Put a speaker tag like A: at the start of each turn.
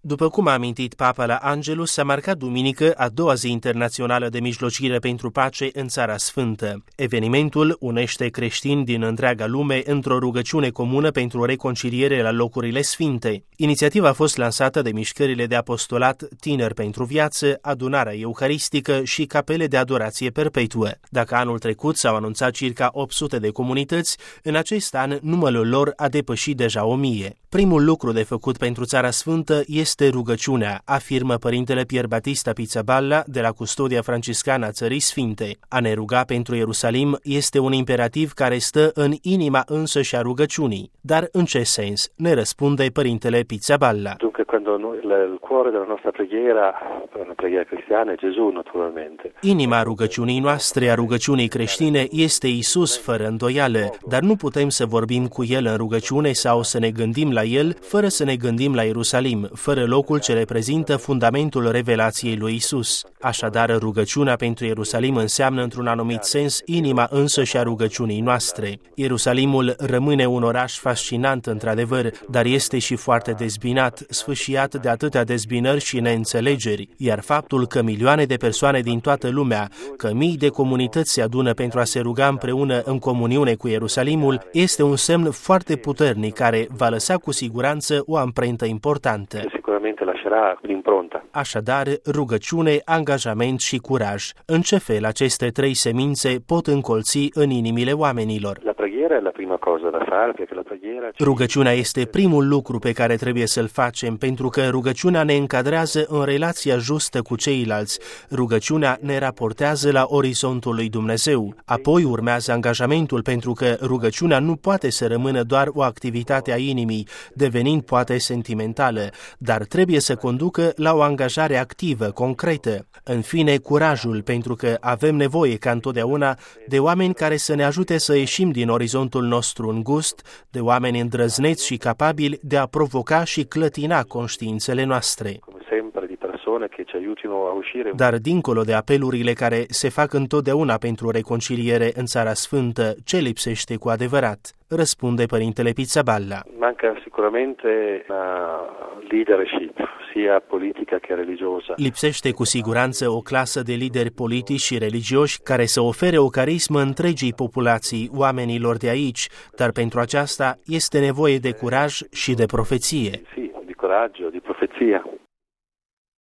A: După cum a amintit Papa la Angelus, s-a marcat duminică a doua zi internațională de mijlocire pentru pace în Țara Sfântă. Evenimentul unește creștini din întreaga lume într-o rugăciune comună pentru o reconciliere la locurile sfinte. Inițiativa a fost lansată de mișcările de apostolat Tineri pentru Viață, Adunarea Euharistică și Capele de Adorație Perpetuă. Dacă anul trecut s-au anunțat circa 800 de comunități, în acest an numărul lor a depășit deja 1000. Primul lucru de făcut pentru Țara Sfântă este rugăciunea, afirmă părintele Pier Battista Pizzaballa de la Custodia Franciscană a Țării Sfinte. A ne ruga pentru Ierusalim este un imperativ care stă în inima însăși a rugăciunii. Dar în ce sens? Ne răspunde părintele Pizzaballa.
B: Dunque, quando il cuore della nostra preghiera, una preghiera cristiana, è Gesù, naturalmente.
A: Inima rugăciunii noastre, a rugăciunii creștine, este Isus fără îndoială, dar nu putem să vorbim cu El în rugăciune sau să ne gândim la El fără să ne gândim la Ierusalim, fără locul ce reprezintă fundamentul revelației lui Isus. Așadar, rugăciunea pentru Ierusalim înseamnă într-un anumit sens inima însăși a rugăciunii noastre. Ierusalimul rămâne un oraș fascinant într-adevăr, dar este și foarte dezbinat, sfâșiat de atâtea dezbinări și neînțelegeri, iar faptul că milioane de persoane din toată lumea, că mii de comunități se adună pentru a se ruga împreună în comuniune cu Ierusalimul, este un semn foarte puternic care va lăsa cu siguranță o amprentă importantă.
B: Sicuramente lascerà l'impronta.
A: Așadar, rugăciune, angajament și curaj. În ce fel aceste trei semințe pot încolți în inimile oamenilor?
B: La preghiera è la prima cosa da fare, perché la preghiera...
A: Rugăciunea este primul lucru pe care trebuie să-l facem, pentru că rugăciunea ne încadrează în relația justă cu ceilalți. Rugăciunea ne raportează la orizontul lui Dumnezeu. Apoi urmează angajamentul, pentru că rugăciunea nu poate să rămână doar o activitate a inimii, devenind poate sentimentală, dar trebuie să conducă la o angajare activă, concretă. În fine, curajul, pentru că avem nevoie, ca întotdeauna, de oameni care să ne ajute să ieșim din orizontul nostru îngust, de oameni îndrăzneți și capabili de a provoca și clătina conștiințele noastre. Dar dincolo de apelurile care se fac întotdeauna pentru reconciliere în Țara Sfântă, ce lipsește cu adevărat? Răspunde părintele Pizzaballa.
B: Manca sicuramente una leadership, sia politica che religiosa.
A: Lipsește cu siguranță o clasă de lideri politici și religioși care să ofere o carismă întregii populații, oamenilor de aici, dar pentru aceasta este nevoie de curaj și de profeție.
B: Sì, di coraggio, di profezia.